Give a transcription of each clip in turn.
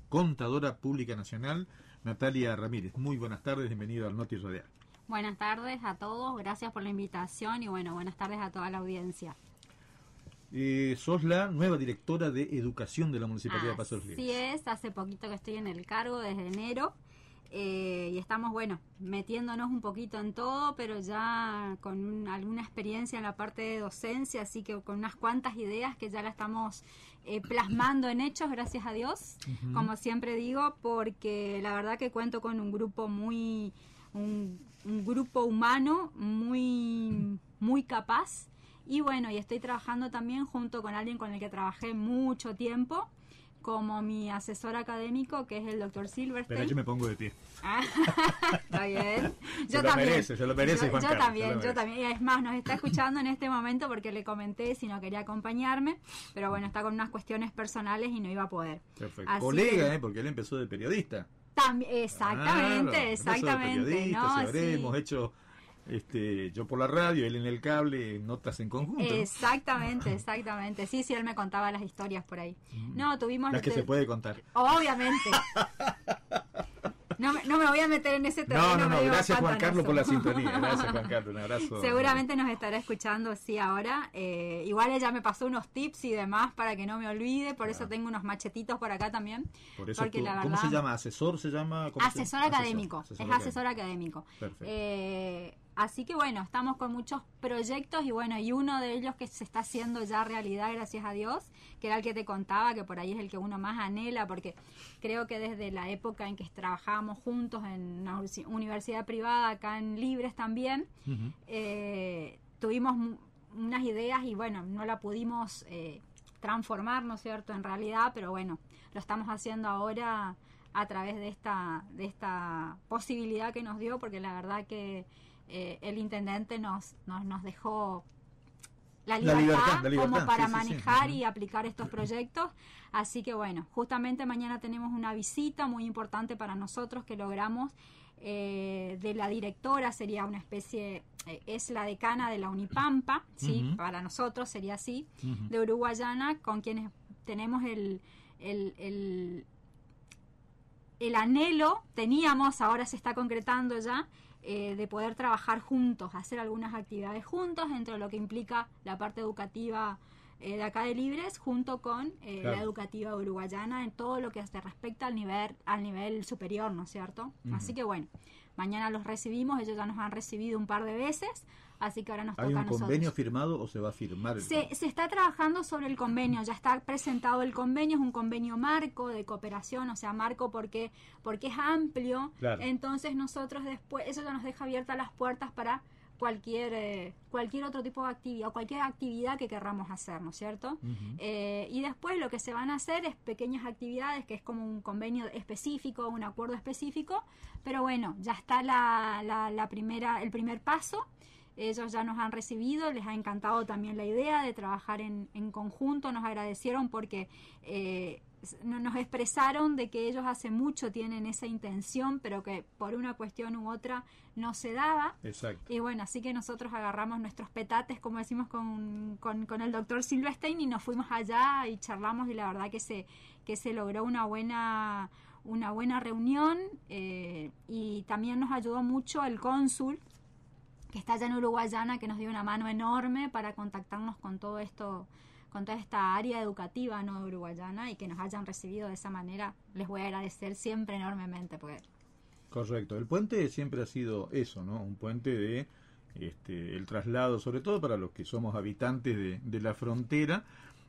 Contadora Pública Nacional, Natalia Ramírez. Muy buenas tardes, bienvenido al Noti Radial. Buenas tardes a todos, gracias por la invitación y bueno, buenas tardes a toda la audiencia. Sos la nueva directora de Educación de la Municipalidad de Paso de los Libres. Así es, hace poquito que estoy en el cargo, desde enero, y estamos, bueno, metiéndonos un poquito en todo, pero ya con alguna experiencia en la parte de docencia, así que con unas cuantas ideas que ya la estamos plasmando en hechos, gracias a Dios, como siempre digo, porque la verdad que cuento con un grupo un grupo humano muy capaz. Y bueno, y estoy trabajando también junto con alguien con el que trabajé mucho tiempo, como mi asesor académico, que es el doctor Silverstein. Pero yo me pongo de pie. Está bien. Se lo merece, Juan Carlos. Yo también. Y es más, nos está escuchando en este momento porque le comenté si no quería acompañarme, pero bueno, está con unas cuestiones personales y no iba a poder. Perfecto. Colega, porque él empezó de periodista. También, exactamente. ¿No? Hemos hecho... yo por la radio, él en el cable, notas en conjunto. Exactamente. Sí, él me contaba las historias por ahí. No, tuvimos... Las que se puede contar. Obviamente. No me voy a meter en ese terreno. No, gracias Juan Carlos por la sintonía. Gracias Juan Carlos, un abrazo. Seguramente nos estará escuchando, sí, ahora. Igual ella me pasó unos tips y demás para que no me olvide, por eso tengo unos machetitos por acá también. Por eso porque ¿cómo se llama? ¿Asesor se llama? Asesor académico, asesor académico. Perfecto. Así que bueno, estamos con muchos proyectos y bueno, y uno de ellos que se está haciendo ya realidad, gracias a Dios, que era el que te contaba, que por ahí es el que uno más anhela, porque creo que desde la época en que trabajábamos juntos en una universidad privada acá en Libres también, tuvimos unas ideas y bueno, no la pudimos transformar, ¿no es cierto?, en realidad, pero bueno, lo estamos haciendo ahora a través de esta posibilidad que nos dio, porque la verdad que el intendente nos dejó la libertad como para manejar y aplicar estos proyectos. Así que bueno, justamente mañana tenemos una visita muy importante para nosotros que logramos de la directora, sería una especie, es la decana de la Unipampa, ¿sí? Para nosotros sería así, de Uruguayana, con quienes tenemos el anhelo, teníamos, ahora se está concretando ya, de poder trabajar juntos, hacer algunas actividades juntos, dentro de lo que implica la parte educativa de acá de Libres, junto con la educativa uruguayana, en todo lo que se respecta al nivel superior, ¿no es cierto? Así que bueno, mañana los recibimos, ellos ya nos han recibido un par de veces, así que ahora nos toca a nosotros. ¿Hay un convenio firmado o se va a firmar? Se está trabajando sobre el convenio, ya está presentado el convenio, es un convenio marco de cooperación, o sea, marco porque es amplio, entonces nosotros después, eso ya nos deja abiertas las puertas para cualquier otro tipo de actividad o cualquier actividad que querramos hacer, ¿no es cierto? Y después lo que se van a hacer es pequeñas actividades, que es como un convenio específico, un acuerdo específico, pero bueno, ya está el primer paso. Ellos ya nos han recibido, les ha encantado también la idea de trabajar en conjunto, nos agradecieron porque nos expresaron de que ellos hace mucho tienen esa intención, pero que por una cuestión u otra no se daba. Exacto. Y bueno, así que nosotros agarramos nuestros petates, como decimos con el doctor Silverstein, y nos fuimos allá y charlamos, y la verdad que se logró una buena reunión, y también nos ayudó mucho el cónsul que está allá en Uruguayana, que nos dio una mano enorme para contactarnos con todo esto, con toda esta área educativa, ¿no?, de Uruguayana, y que nos hayan recibido de esa manera. Les voy a agradecer siempre enormemente. Correcto. El puente siempre ha sido eso, ¿no? Un puente de el traslado, sobre todo para los que somos habitantes de la frontera.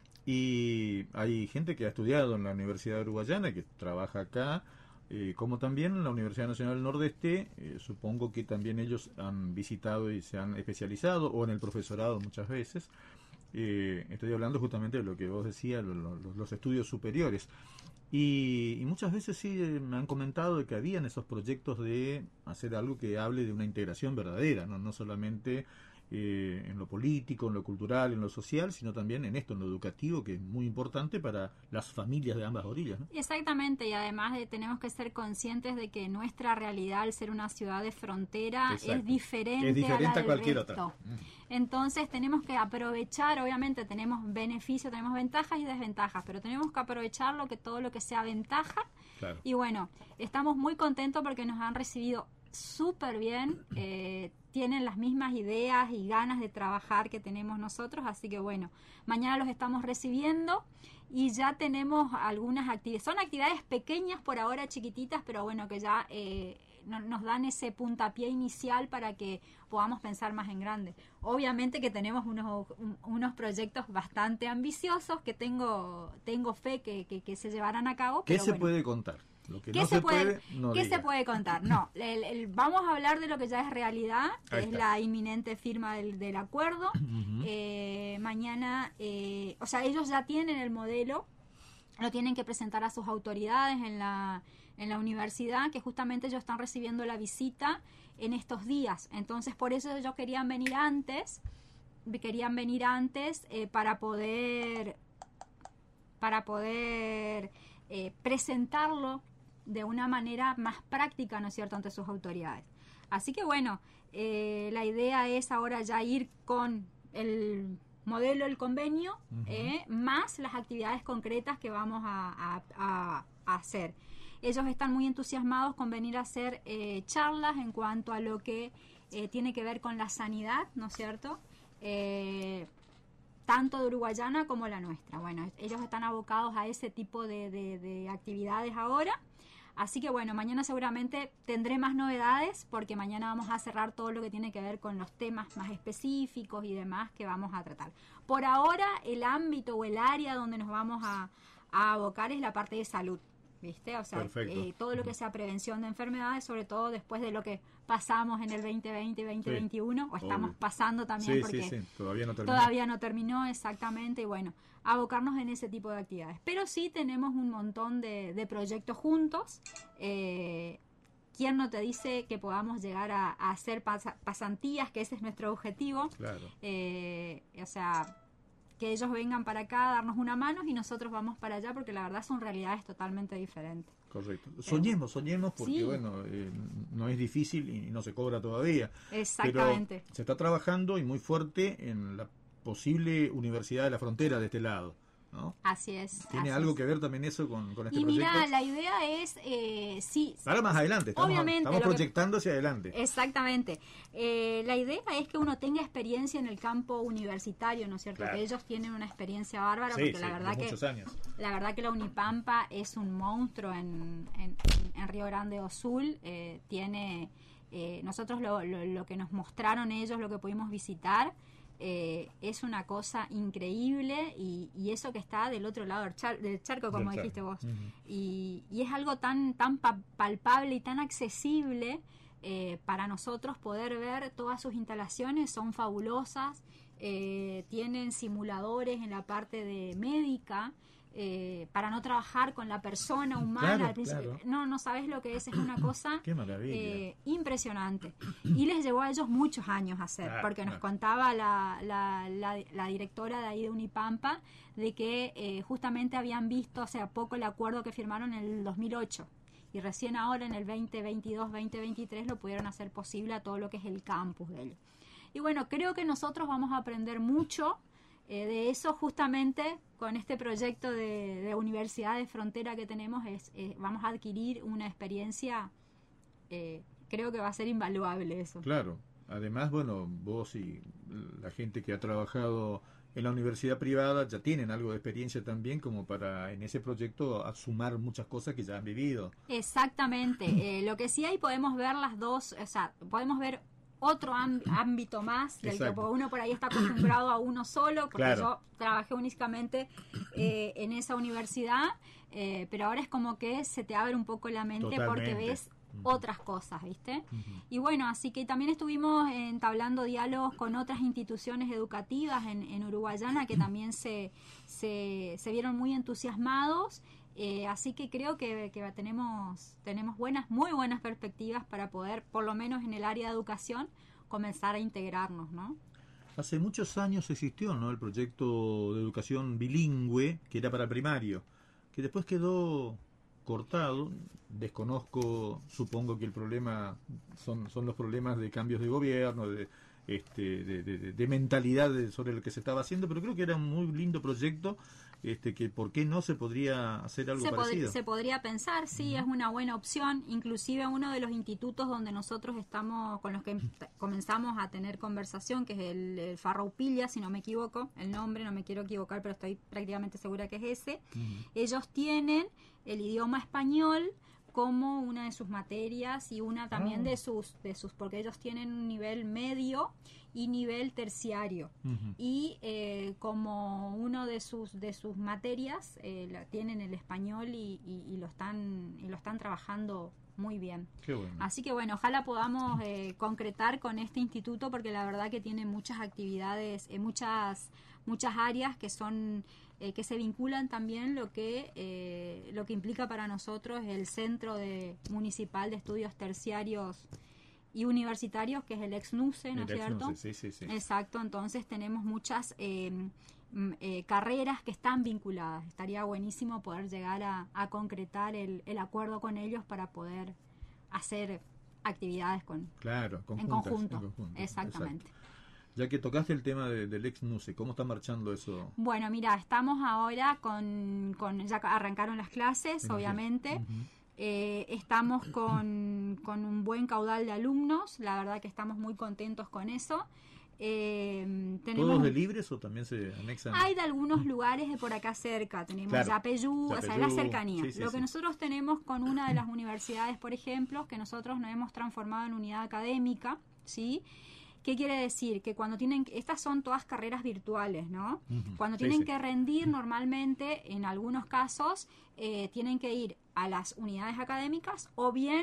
Y hay gente que ha estudiado en la Universidad Uruguayana, que trabaja acá, como también en la Universidad Nacional del Nordeste. Supongo que también ellos han visitado y se han especializado, o en el profesorado muchas veces. Estoy hablando justamente de lo que vos decías, los estudios superiores. Y muchas veces sí me han comentado de que habían esos proyectos de hacer algo que hable de una integración verdadera, no solamente en lo político, en lo cultural, en lo social, sino también en esto, en lo educativo, que es muy importante para las familias de ambas orillas, ¿no? Exactamente, y además tenemos que ser conscientes de que nuestra realidad, al ser una ciudad de frontera, es diferente a la del cualquier resto. otra. Entonces tenemos que aprovechar, obviamente tenemos beneficios, tenemos ventajas y desventajas, pero tenemos que aprovechar todo lo que sea ventaja. Claro. Y bueno, estamos muy contentos porque nos han recibido súper bien, tienen las mismas ideas y ganas de trabajar que tenemos nosotros, así que bueno, mañana los estamos recibiendo y ya tenemos algunas actividades, son actividades pequeñas por ahora, chiquititas, pero bueno, que ya nos dan ese puntapié inicial para que podamos pensar más en grande. Obviamente que tenemos unos proyectos bastante ambiciosos que tengo fe que se llevarán a cabo. ¿Qué se puede contar? Lo que no se puede, no ¿Qué diga. se puede contar? No, vamos a hablar de lo que ya es realidad, que es la inminente firma del acuerdo. Mañana, o sea, ellos ya tienen el modelo, lo tienen que presentar a sus autoridades en la universidad, que justamente ellos están recibiendo la visita en estos días. Entonces, por eso ellos querían venir antes para poder presentarlo de una manera más práctica, ¿no es cierto?, ante sus autoridades. Así que bueno, la idea es ahora ya ir con el modelo, el convenio, más las actividades concretas que vamos a hacer. Ellos están muy entusiasmados con venir a hacer charlas en cuanto a lo que tiene que ver con la sanidad, ¿no es cierto?, tanto de Uruguayana como la nuestra. Bueno, ellos están abocados a ese tipo de actividades ahora. Así que bueno, mañana seguramente tendré más novedades porque mañana vamos a cerrar todo lo que tiene que ver con los temas más específicos y demás que vamos a tratar. Por ahora, el ámbito o el área donde nos vamos a abocar es la parte de salud, ¿viste? O sea, todo lo que sea prevención de enfermedades, sobre todo después de lo que pasamos en el 2020 y 2021, o estamos pasando también porque todavía no terminó exactamente, y bueno, abocarnos en ese tipo de actividades. Pero sí tenemos un montón de proyectos juntos. ¿Quién no te dice que podamos llegar a hacer pasantías? Que ese es nuestro objetivo. Claro. O sea, que ellos vengan para acá a darnos una mano y nosotros vamos para allá, porque la verdad son realidades totalmente diferentes. Correcto. Soñemos porque bueno, no es difícil y no se cobra todavía. Exactamente. Pero se está trabajando y muy fuerte en la posible Universidad de la Frontera de este lado, ¿no? Así es. ¿Tiene algo que ver también eso con este proyecto? Y mira, la idea es, sí. Ahora más adelante, estamos proyectando hacia adelante. Exactamente. La idea es que uno tenga experiencia en el campo universitario, ¿no es cierto? Claro. Que ellos tienen una experiencia bárbara, porque la verdad muchos años. La verdad que la Unipampa es un monstruo en Río Grande do Sul. Nosotros lo que nos mostraron ellos, lo que pudimos visitar, es una cosa increíble, y eso que está del otro lado del charco, como dijiste vos. Y es algo tan palpable y tan accesible para nosotros poder ver todas sus instalaciones. Son fabulosas, tienen simuladores en la parte de médica, para no trabajar con la persona humana al principio. No sabes lo que es una cosa qué maravilla, impresionante, y les llevó a ellos muchos años hacer, porque nos contaba la directora de ahí de Unipampa de que justamente habían visto hace poco el acuerdo que firmaron en el 2008, y recién ahora en el 2022, 2023 lo pudieron hacer posible a todo lo que es el campus de ellos. Y bueno, creo que nosotros vamos a aprender mucho de eso, justamente con este proyecto de Universidad de Frontera que tenemos. Vamos a adquirir una experiencia, creo que va a ser invaluable eso. Claro, además, bueno, vos y la gente que ha trabajado en la universidad privada ya tienen algo de experiencia también, como para en ese proyecto sumar muchas cosas que ya han vivido. Exactamente. Lo que sí hay, podemos ver las dos, o sea, podemos ver otro ámbito más del que uno por ahí está acostumbrado a uno solo, porque yo trabajé únicamente en esa universidad, pero ahora es como que se te abre un poco la mente. Totalmente. Porque ves otras cosas, ¿viste? Y bueno, así que también estuvimos entablando diálogos con otras instituciones educativas en Uruguayana que también se vieron muy entusiasmados. Así que creo que tenemos muy buenas perspectivas para poder, por lo menos en el área de educación, comenzar a integrarnos, ¿no? Hace muchos años existió, ¿no?, el proyecto de educación bilingüe, que era para el primario, que después quedó cortado. Desconozco, supongo que el problema son los problemas de cambios de gobierno, de mentalidad sobre lo que se estaba haciendo, pero creo que era un muy lindo proyecto, que por qué no se podría hacer algo parecido. Se podría pensar, sí, es una buena opción. Inclusive uno de los institutos donde nosotros estamos, con los que comenzamos a tener conversación, que es el Farroupilha, si no me equivoco, el nombre, no me quiero equivocar, pero estoy prácticamente segura que es ese. Ellos tienen el idioma español como una de sus materias y una también de sus porque ellos tienen un nivel medio y nivel terciario, y como uno de sus materias tienen el español y lo están trabajando muy bien. Qué bueno. Así que bueno, ojalá podamos concretar con este instituto, porque la verdad que tiene muchas actividades, muchas áreas que son que se vinculan también lo que implica para nosotros el Centro Municipal de Estudios Terciarios y Universitarios, que es el ExNUCE, ¿no es cierto? Sí. Exacto, entonces tenemos muchas carreras que están vinculadas. Estaría buenísimo poder llegar a concretar el acuerdo con ellos para poder hacer actividades en conjunto. Exactamente. Exacto. Ya que tocaste el tema del ExNUCE, ¿cómo está marchando eso? Bueno, mira, estamos ahora ya arrancaron las clases, obviamente. Estamos con un buen caudal de alumnos, la verdad que estamos muy contentos con eso. ¿Todos de libres o también se anexan? Hay de algunos lugares de por acá cerca, tenemos Yapeyú, o sea, la cercanía. Lo que nosotros tenemos con una de las universidades, por ejemplo, que nosotros nos hemos transformado en unidad académica, ¿sí? ¿Qué quiere decir? Que cuando estas son todas carreras virtuales, ¿no? Cuando tienen que rendir, normalmente, en algunos casos, tienen que ir a las unidades académicas, o bien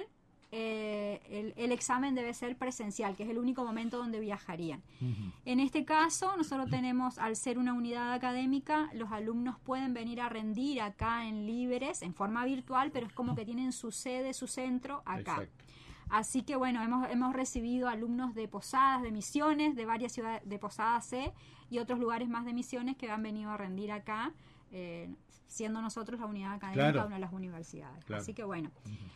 el examen debe ser presencial, que es el único momento donde viajarían. En este caso, nosotros tenemos, al ser una unidad académica, los alumnos pueden venir a rendir acá en Líberes, en forma virtual, pero es como que tienen su sede, su centro acá. Exacto. Así que bueno, hemos recibido alumnos de Posadas, de Misiones, de varias ciudades, de Posadas C y otros lugares más de Misiones, que han venido a rendir acá, siendo nosotros la unidad académica de una de las universidades. Claro. Así que bueno,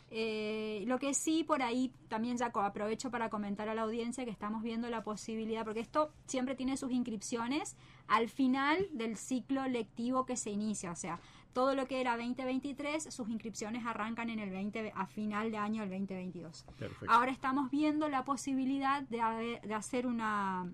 lo que sí, por ahí también ya aprovecho para comentar a la audiencia que estamos viendo la posibilidad, porque esto siempre tiene sus inscripciones al final del ciclo lectivo que se inicia, o sea, todo lo que era 2023, sus inscripciones arrancan a final de año del 2022. Perfecto. Ahora estamos viendo la posibilidad de hacer una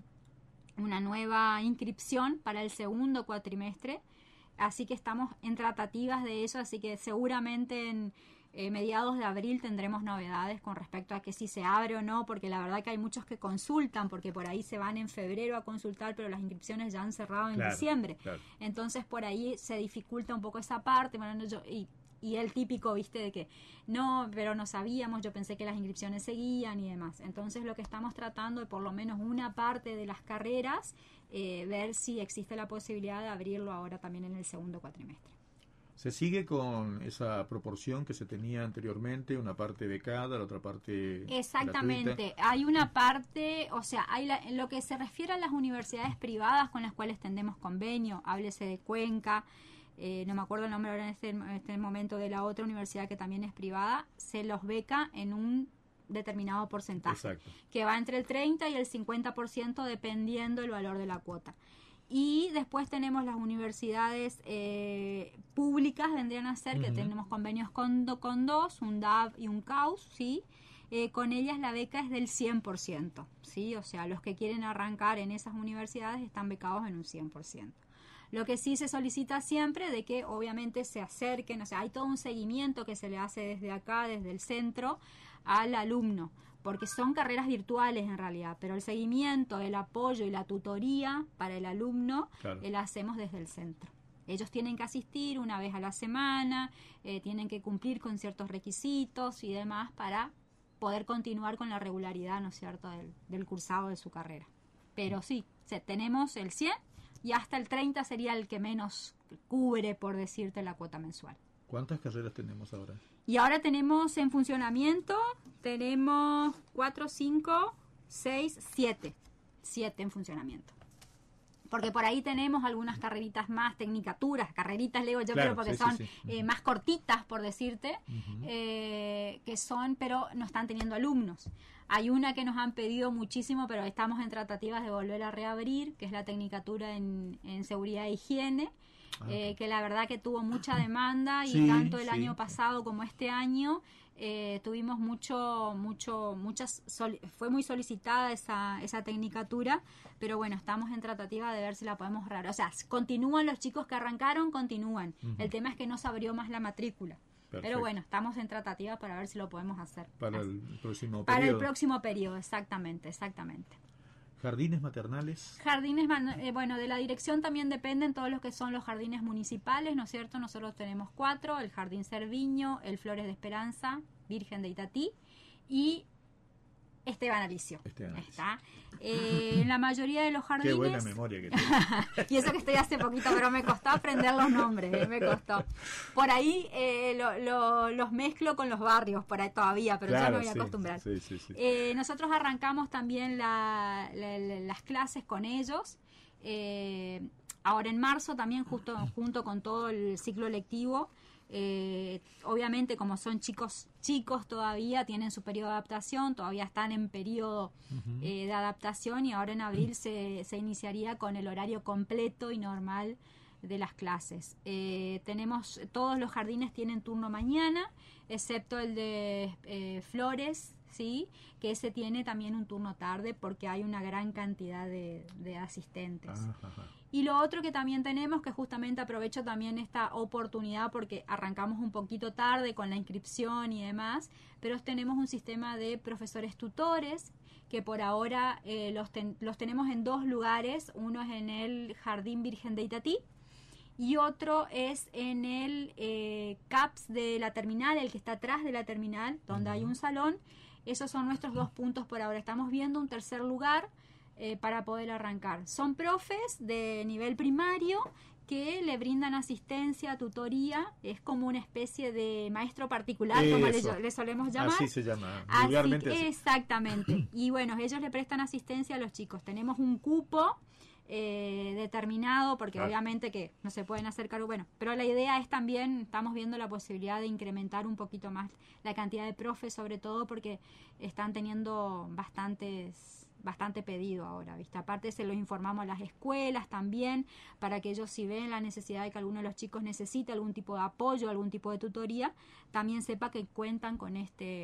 nueva inscripción para el segundo cuatrimestre, así que estamos en tratativas de eso, así que seguramente en mediados de abril tendremos novedades con respecto a que si se abre o no, porque la verdad que hay muchos que consultan, porque por ahí se van en febrero a consultar, pero las inscripciones ya han cerrado en diciembre. Claro. Entonces por ahí se dificulta un poco esa parte. Bueno, y el típico, viste, de que no, pero no sabíamos, yo pensé que las inscripciones seguían y demás. Entonces lo que estamos tratando de, por lo menos una parte de las carreras, ver si existe la posibilidad de abrirlo ahora también en el segundo cuatrimestre. ¿Se sigue con esa proporción que se tenía anteriormente, una parte becada, la otra parte Exactamente, gratuita? Hay una parte, o sea, en lo que se refiere a las universidades privadas con las cuales tendemos convenio, háblese de Cuenca, no me acuerdo el nombre ahora en este momento de la otra universidad que también es privada, se los beca en un determinado porcentaje. Exacto. Que va entre el 30 y el 50% dependiendo del valor de la cuota. Y después tenemos las universidades públicas, vendrían a ser, que tenemos convenios con dos, un DAV y un CAUS, ¿sí? Con ellas la beca es del 100%, ¿sí? O sea, los que quieren arrancar en esas universidades están becados en un 100%. Lo que sí se solicita siempre de que obviamente se acerquen, o sea, hay todo un seguimiento que se le hace desde acá, desde el centro, al alumno, porque son carreras virtuales en realidad, pero el seguimiento, el apoyo y la tutoría para el alumno la hacemos desde el centro. Ellos tienen que asistir una vez a la semana, tienen que cumplir con ciertos requisitos y demás para poder continuar con la regularidad, ¿no es cierto?, del cursado de su carrera. Pero sí, tenemos el 100 y hasta el 30 sería el que menos cubre, por decirte, la cuota mensual. ¿Cuántas carreras tenemos ahora? Y ahora tenemos en funcionamiento, tenemos 4, 5, 6, 7. 7 en funcionamiento. porque por ahí tenemos algunas carreritas más, tecnicaturas, carreritas, le digo yo, claro, pero porque sí, son sí, sí. Más cortitas, por decirte, que son, pero no están teniendo alumnos. Hay una que nos han pedido muchísimo, pero estamos en tratativas de volver a reabrir, que es la tecnicatura en seguridad e higiene, que la verdad que tuvo mucha demanda, y sí, tanto el sí. año pasado como este año tuvimos fue muy solicitada esa tecnicatura, pero bueno, estamos en tratativa de ver si la podemos reabrir. O sea, continúan los chicos que arrancaron, continúan. El tema es que no se abrió más la matrícula. Perfecto. Pero bueno, estamos en tratativa para ver si lo podemos hacer. Para el próximo periodo. Para el próximo periodo, exactamente. ¿Jardines maternales? Jardines, bueno, de la dirección también dependen todos los que son los jardines municipales, ¿no es cierto? Nosotros tenemos 4, el Jardín Cerviño, el Flores de Esperanza, Virgen de Itatí y Esteban Alicio. Está. En la mayoría de los jardines... Qué buena memoria que tienes. Y eso que estoy hace poquito, pero me costó aprender los nombres, me costó. Por ahí los mezclo con los barrios, por ahí todavía, pero ya me voy a acostumbrar. Sí. Nosotros arrancamos también las clases con ellos. Ahora en marzo también, junto con todo el ciclo lectivo. Obviamente, como son chicos todavía, tienen su periodo de adaptación, todavía están en periodo de adaptación, y ahora en abril se iniciaría con el horario completo y normal de las clases. Todos los jardines tienen turno mañana, excepto el de Flores, ¿sí? Que ese tiene también un turno tarde porque hay una gran cantidad de asistentes. Y lo otro que también tenemos, que justamente aprovecho también esta oportunidad porque arrancamos un poquito tarde con la inscripción y demás, pero tenemos un sistema de profesores tutores que por ahora los tenemos en 2 lugares. Uno es en el Jardín Virgen de Itatí y otro es en el CAPS de la terminal, el que está atrás de la terminal, donde hay un salón. Esos son nuestros 2 puntos por ahora. Estamos viendo un tercer lugar para poder arrancar. Son profes de nivel primario que le brindan asistencia, tutoría, es como una especie de maestro particular, como le solemos llamar. Así se llama, vulgarmente así. Exactamente. Y bueno, ellos le prestan asistencia a los chicos. Tenemos un cupo determinado, porque obviamente que no se pueden hacer cargo, bueno, pero la idea es también, estamos viendo la posibilidad de incrementar un poquito más la cantidad de profes, sobre todo porque están teniendo bastante pedido ahora, ¿viste? Aparte se lo informamos a las escuelas también, para que ellos, si ven la necesidad de que alguno de los chicos necesite algún tipo de apoyo, algún tipo de tutoría, también sepa que cuentan con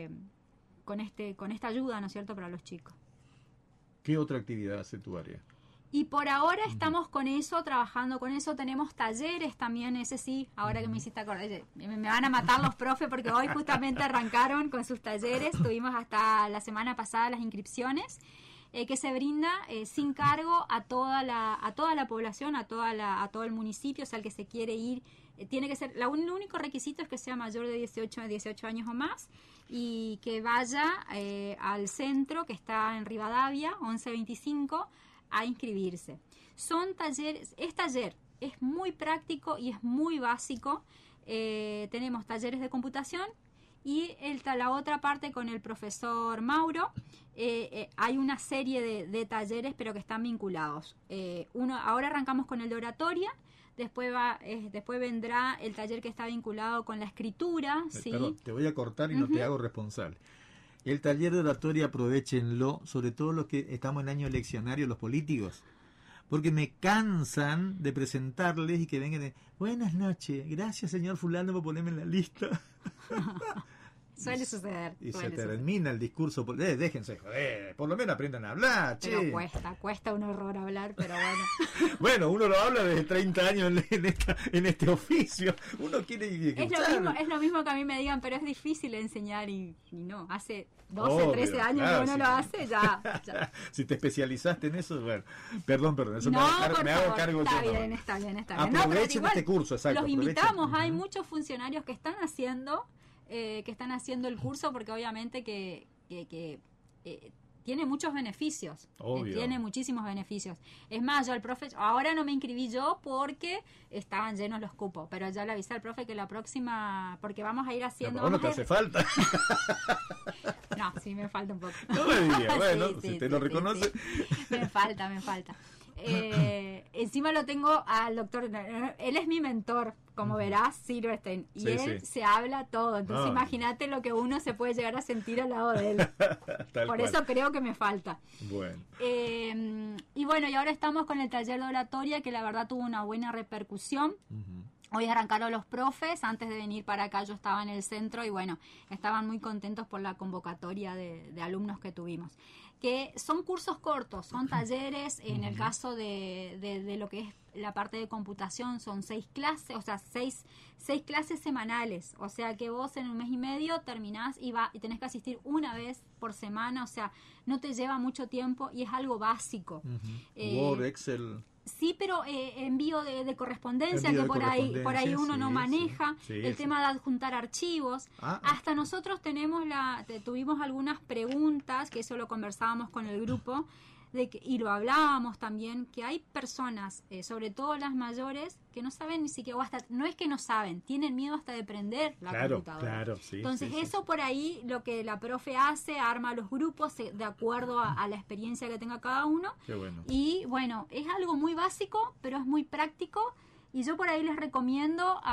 esta ayuda, ¿no es cierto?, para los chicos. ¿Qué otra actividad hace tu área? Y por ahora estamos con eso, trabajando con eso. Tenemos talleres también, ese sí, ahora que me hiciste acordar, me van a matar los profes porque hoy justamente arrancaron con sus talleres. Tuvimos hasta la semana pasada las inscripciones, que se brinda sin cargo a toda la población, a todo el municipio. O sea, el que se quiere ir, tiene que ser, el único requisito es que sea mayor de 18 años o más, y que vaya al centro que está en Rivadavia, 1125, a inscribirse. Son talleres, es muy práctico y es muy básico. Tenemos talleres de computación y la otra parte con el profesor Mauro. Hay una serie de talleres, pero que están vinculados. Ahora arrancamos con el de oratoria. Después vendrá el taller que está vinculado con la escritura. ¿sí? Perdón, te voy a cortar y no te hago responsable. El taller de oratoria, aprovechenlo, sobre todo los que estamos en año eleccionario, los políticos, porque me cansan de presentarles y que vengan de, buenas noches, gracias señor fulano por ponerme en la lista. Suele suceder. Y se termina el discurso, déjense joder, por lo menos aprendan a hablar, che. Pero cuesta un horror hablar, pero bueno. Bueno, uno lo habla desde 30 años en este oficio, uno quiere escuchar. Es lo mismo que a mí me digan, pero es difícil enseñar y no, hace 12, 13 años que uno lo hace, ya. Si te especializaste en eso, bueno, perdón, eso no, me hago cargo. Está bien. Aprovechen este curso, exacto. Los invitamos, hay muchos funcionarios que están haciendo el curso, porque obviamente que tiene muchos beneficios. Tiene muchísimos beneficios. Es más, yo al profe, ahora no me inscribí yo porque estaban llenos los cupos, pero ya le avisé al profe que la próxima, porque vamos a ir haciendo... No, te hace falta. No, sí me falta un poco. No me digas, bueno, si te lo reconoce. Sí. Me falta. Encima lo tengo al doctor, él es mi mentor, como verás, Silverstein, y él se habla todo, entonces imagínate lo que uno se puede llegar a sentir al lado de él. Por eso creo que me falta. Bueno. Y bueno, y ahora estamos con el taller de oratoria, que la verdad tuvo una buena repercusión. Hoy arrancaron los profes, antes de venir para acá yo estaba en el centro y bueno, estaban muy contentos por la convocatoria de alumnos que tuvimos. Que son cursos cortos, son talleres, en el caso de lo que es la parte de computación son 6 clases, o sea, 6 clases semanales, o sea que vos en un mes y medio terminás y tenés que asistir una vez por semana, o sea, no te lleva mucho tiempo y es algo básico. Word, Excel... Sí, pero envío de correspondencia, que por ahí uno no maneja, el tema de adjuntar archivos. Hasta nosotros tuvimos algunas preguntas, que eso lo conversábamos con el grupo, y lo hablábamos también, que hay personas, sobre todo las mayores, que no saben ni siquiera, o hasta, no es que no saben, tienen miedo hasta de prender la computadora. Entonces eso por ahí, lo que la profe hace, arma los grupos de acuerdo a la experiencia que tenga cada uno. Qué bueno. Y bueno, es algo muy básico, pero es muy práctico. Y yo por ahí les recomiendo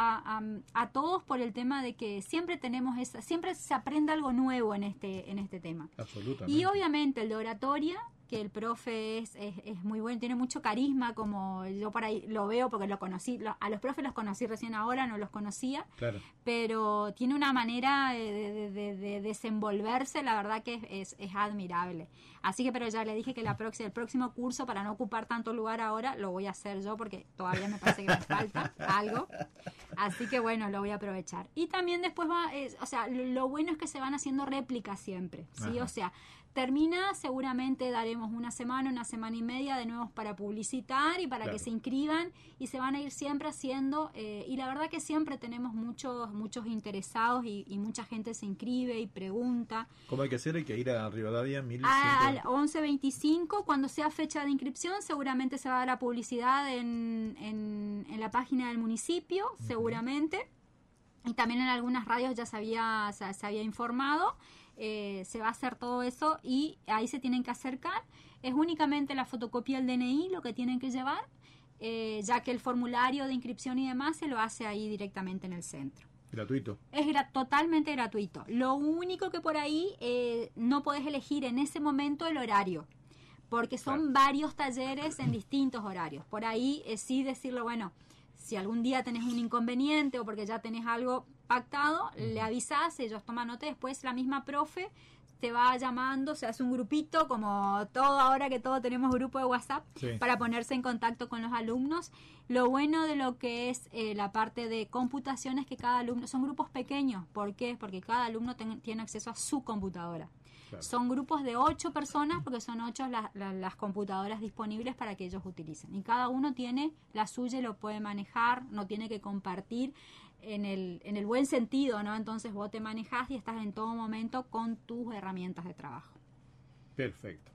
a todos por el tema de que siempre siempre se aprende algo nuevo en este tema. Absolutamente. Y obviamente el de oratoria, que el profe es muy bueno, tiene mucho carisma, como yo por ahí lo veo porque lo conocí, a los profes los conocí recién ahora, no los conocía, pero tiene una manera de desenvolverse, la verdad que es admirable. Así que, pero ya le dije que el próximo curso, para no ocupar tanto lugar ahora, lo voy a hacer yo porque todavía me parece que me falta algo. Así que bueno, lo voy a aprovechar. Y también después o sea, lo bueno es que se van haciendo réplicas siempre, ¿sí? O sea, termina, seguramente daremos una semana y media de nuevos para publicitar y para que se inscriban y se van a ir siempre haciendo y la verdad que siempre tenemos muchos interesados y mucha gente se inscribe y pregunta. ¿Cómo hay que hacer? Hay que ir a Rivadavia 1125. Al 1125, cuando sea fecha de inscripción, seguramente se va a dar la publicidad en la página del municipio, seguramente. Y también en algunas radios ya se había informado. Se va a hacer todo eso y ahí se tienen que acercar. Es únicamente la fotocopia del DNI lo que tienen que llevar, ya que el formulario de inscripción y demás se lo hace ahí directamente en el centro. ¿Gratuito? Es totalmente gratuito. Lo único que por ahí no podés elegir en ese momento el horario, porque son varios talleres en distintos horarios. Por ahí sí decirlo, bueno, si algún día tenés un inconveniente o porque ya tenés algo pactado, le avisás, ellos toman nota, después la misma profe te va llamando, se hace un grupito, como todo ahora que todos tenemos grupo de WhatsApp, para ponerse en contacto con los alumnos. Lo bueno de lo que es la parte de computación es que cada alumno, son grupos pequeños. ¿Por qué? Porque cada alumno tiene acceso a su computadora. Son grupos de 8 personas porque son 8 las computadoras disponibles para que ellos utilicen. Y cada uno tiene la suya y lo puede manejar, no tiene que compartir en el buen sentido, ¿no? Entonces vos te manejás y estás en todo momento con tus herramientas de trabajo. Perfecto.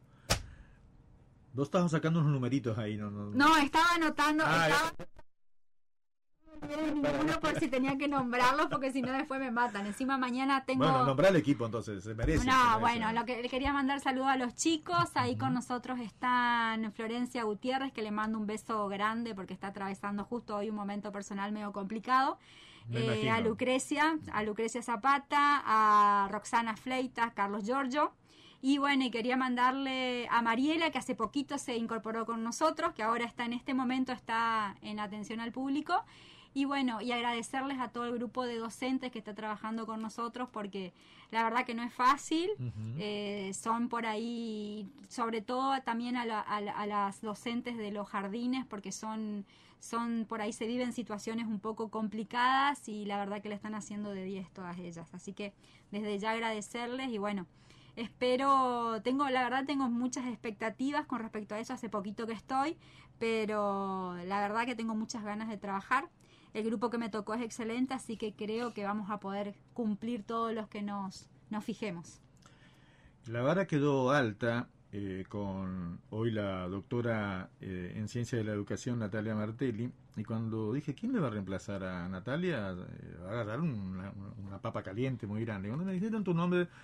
Vos estabas sacando unos numeritos ahí, ¿no? No, estaba anotando, ninguno por si tenía que nombrarlos porque si no después me matan. Encima mañana tengo... Bueno, nombrar el equipo entonces, se merece. Bueno, lo que le quería mandar saludos a los chicos. Ahí con nosotros están Florencia Gutiérrez, que le mando un beso grande porque está atravesando justo hoy un momento personal medio complicado. A Lucrecia Zapata, a Roxana Fleitas, Carlos Giorgio. Y bueno, y quería mandarle a Mariela, que hace poquito se incorporó con nosotros, que ahora en este momento está en atención al público. Y bueno, y agradecerles a todo el grupo de docentes que está trabajando con nosotros, porque la verdad que no es fácil. Son por ahí, sobre todo también a las docentes de los jardines, porque son por ahí se viven situaciones un poco complicadas y la verdad que le están haciendo de 10 todas ellas. Así que desde ya agradecerles y bueno, la verdad tengo muchas expectativas con respecto a eso, hace poquito que estoy, pero la verdad que tengo muchas ganas de trabajar. El grupo que me tocó es excelente, así que creo que vamos a poder cumplir todos los que nos fijemos. La vara quedó alta con hoy la doctora en Ciencia de la Educación, Natalia Martelli, y cuando dije, ¿quién le va a reemplazar a Natalia? Va a agarrar una papa caliente muy grande. Cuando me dijeron tu nombre,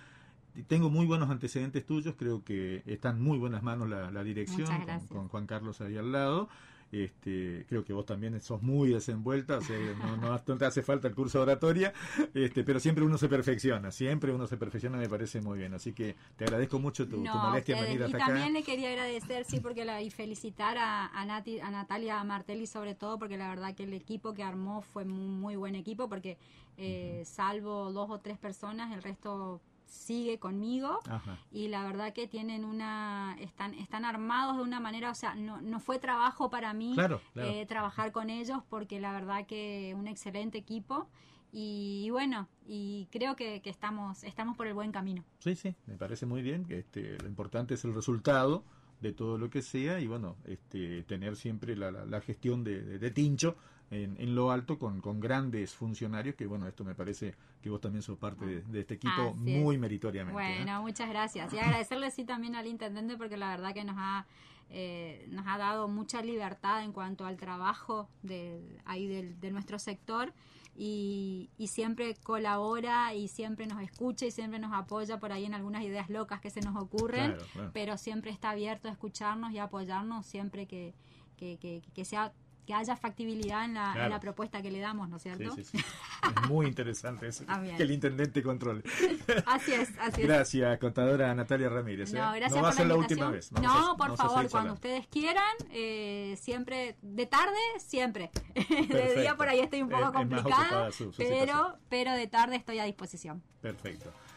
tengo muy buenos antecedentes tuyos, creo que está en muy buenas manos la dirección, con Juan Carlos ahí al lado. Creo que vos también sos muy desenvuelta, o sea, no te hace falta el curso de oratoria, pero siempre uuno se perfecciona, me parece muy bien, así que te agradezco mucho tu molestia en venir hasta acá. Y también le quería agradecer, y felicitar a Natalia Martelli sobre todo, porque la verdad que el equipo que armó fue muy buen equipo, porque salvo 2 o 3 personas, el resto sigue conmigo. Ajá. Y la verdad que tienen están armados de una manera, o sea, no fue trabajo para mí trabajar con ellos, porque la verdad que un excelente equipo y bueno, y creo que estamos por el buen camino. Sí, me parece muy bien, lo importante es el resultado de todo lo que sea y bueno, tener siempre la gestión de Tincho en lo alto con grandes funcionarios, que bueno, esto me parece que vos también sos parte de este equipo muy meritoriamente. Bueno, muchas gracias. Y agradecerle también al intendente, porque la verdad que nos ha dado mucha libertad en cuanto al trabajo de nuestro sector y siempre colabora y siempre nos escucha y siempre nos apoya por ahí en algunas ideas locas que se nos ocurren, claro. Pero siempre está abierto a escucharnos y a apoyarnos siempre que haya factibilidad en la propuesta que le damos, ¿no es cierto? Sí. Es muy interesante eso, que el intendente controle. Así es. Gracias, contadora Natalia Ramírez. No, gracias no va a ser la última vez. Por favor, cuando ustedes quieran, siempre, de tarde, siempre. De día por ahí estoy un poco complicada, pero de tarde estoy a disposición. Perfecto.